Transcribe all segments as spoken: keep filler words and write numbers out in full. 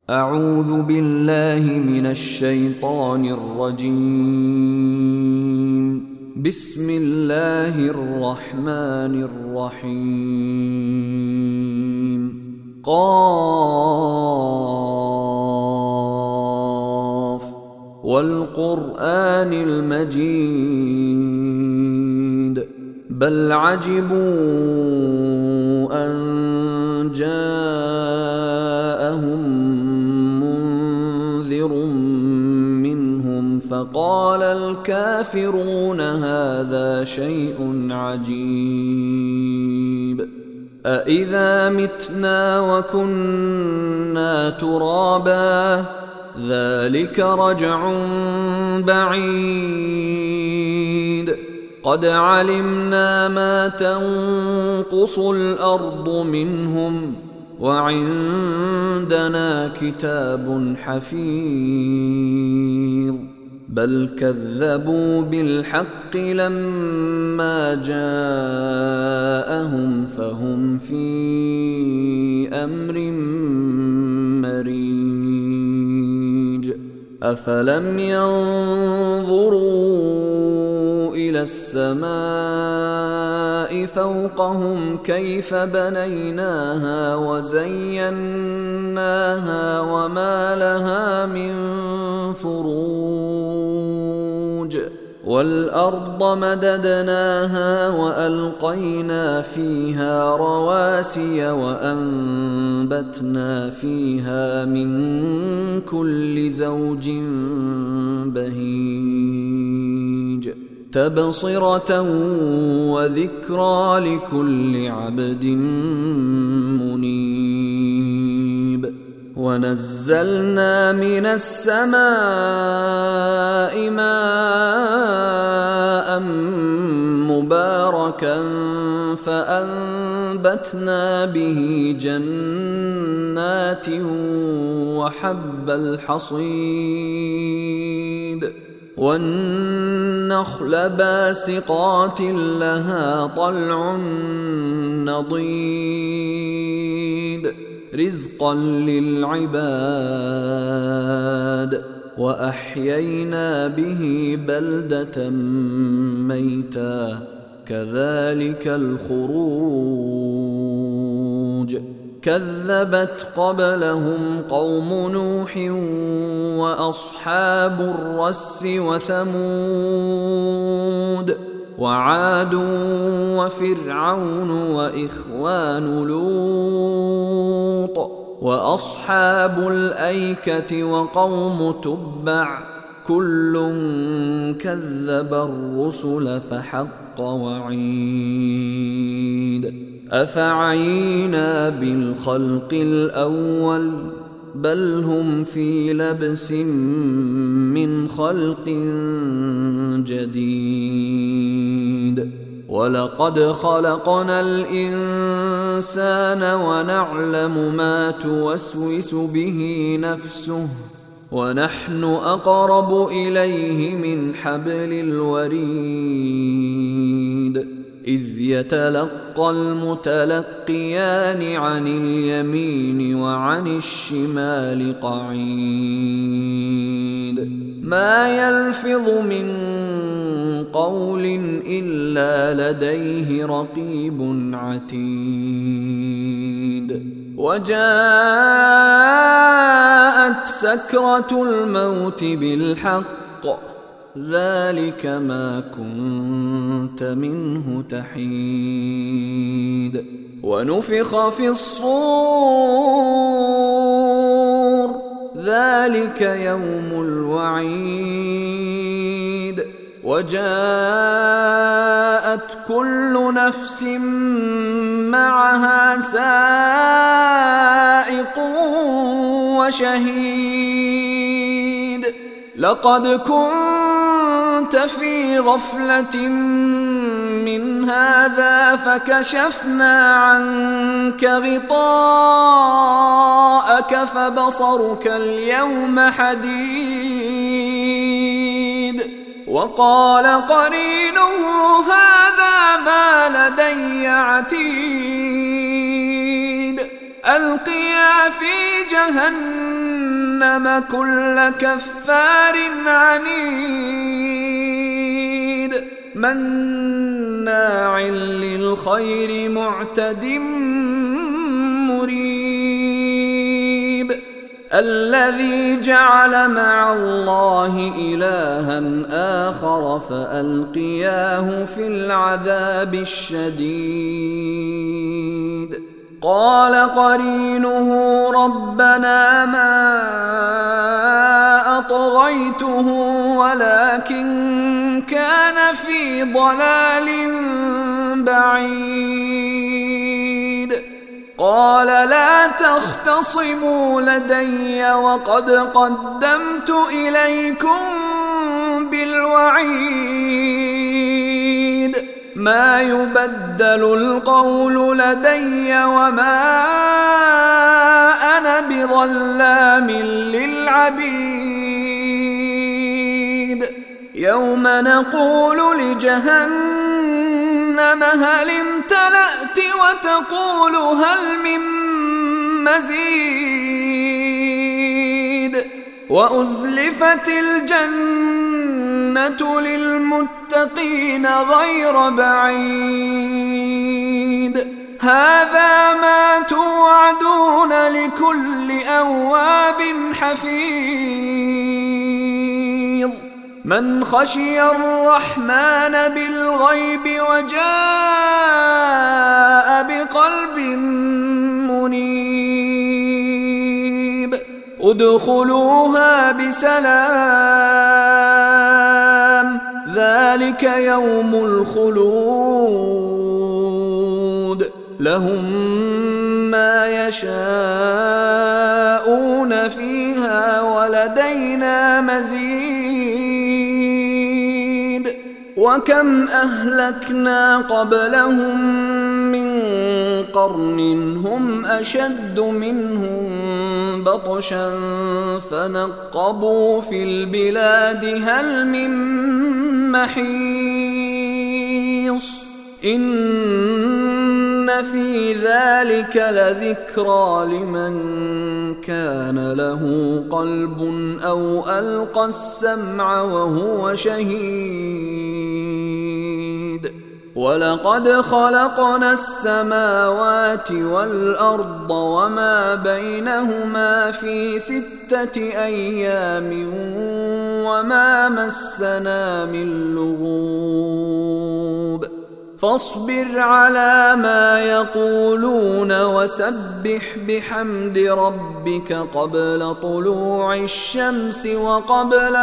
أعوذ بالله من الشيطان الرجيم. بسم الله الرحمن الرحيم. قاف والقرآن المجيد بل عجبوا أن جاءهم منهم فقال الكافرون هذا شيء عجيب أإذا متنا وكنا ترابا ذلك رجع بعيد قد علمنا ما تنقص الأرض منهم وعندنا كتاب حفيظ بل كذبوا بالحق لما جاءهم فهم في أمر مريج أفلم ينظروا إلى السماء فوقهم كيف بنيناها وزيناها وما لها من فروج والأرض مددناها وألقينا فيها رواسي وأنبتنا فيها من كل زوج بهيج تبصرة وذكرى لكل عبد منيب ونزلنا من السماء ماء مباركا فأنبتنا به جنات وحب الحصيد والنخل باسقات لها طلع نضيد رزقا للعباد وأحيينا به بلدة ميتا كذلك الخروج كذبت قبلهم قوم نوح وأصحاب الرس وثمود وعاد وفرعون وإخوان لوط وأصحاب الأيكة وقوم تبع كل كذب الرسل فحق وعيد أفعينا بالخلق الأول بل هم في لبس من خلق جديد ولقد خلقنا الإنسان ونعلم ما توسوس به نفسه ونحن أقرب إليه من حبل الوريد إذ يتلقى المتلقيان عن اليمين وعن الشمال قعيد ما يلفظ من قول إلا لديه رقيب عتيد وجاءت سكرة الموت بالحق ذلك ما كنت منه تحيد ونفخ في الصور ذلك يوم الوعيد وجاءت كل نفس معها سائق وشهيد لقد كنت في غفلة من هذا فكشفنا عنك غطاءك فبصرك اليوم حديد وقال قرينه هذا ما لدي عتيد ألقيا في جهنم جهنم كل كفار عنيد مناع للخير معتد مريب الذي جعل مع الله إلها آخر فألقياه في العذاب الشديد قال قرينه ربنا ما أطغيته ولكن كان في ضلال بعيد قال لا تختصموا لدي وقد قدمت إليكم بالوعيد ما يبدل القول لدي وما أنا بظلام للعبيد يوم نقول لجهنم هل امتلأت وتقول هل من مزيد وأزلفت الجنة للمتقين غير بعيد هذا ما توعدون لكل أواب حفيظ من خشي الرحمن بالغيب وجاء بقلب منيب ادخلوها بسلام ذلك يوم الخلود لهم ما يشاءون فيها ولدينا مزيد وكم أهلكنا قبلهم من قرن هم أشد منهم بطشا فنقبوا في البلاد هل من محيص إن في ذلك لذكرى لمن كان له قلب أو ألقى السمع وهو شهيد ولقد خلقنا السماوات والأرض وما بينهما في ستة أيام وما مسنا من لغوب فاصبر على ما يقولون وسبح بحمد ربك قبل طلوع الشمس وقبل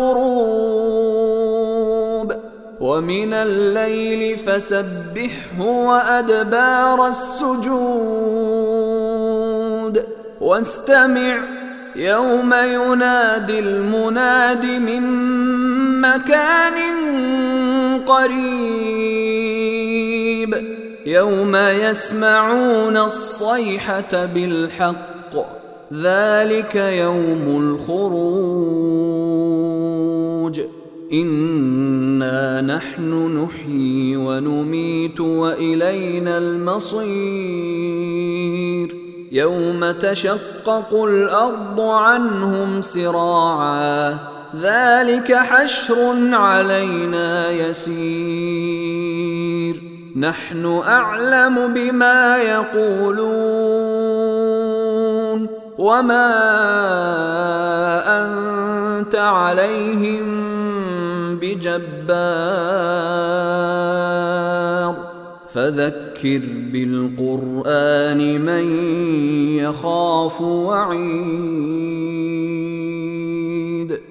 الغروب ومن الليل فسبحه وأدبار السجود واستمع يوم ينادي المناد من مكان قريب يوم يسمعون الصيحة بالحق ذلك يوم الخروج إنا نحن نحيي ونميت وإلينا المصير يوم تشقق الأرض عنهم سراعا ذلك حشر علينا يسير نحن أعلم بما يقولون وما أنت عليهم بجبار فذكر بالقرآن من يخاف وعيد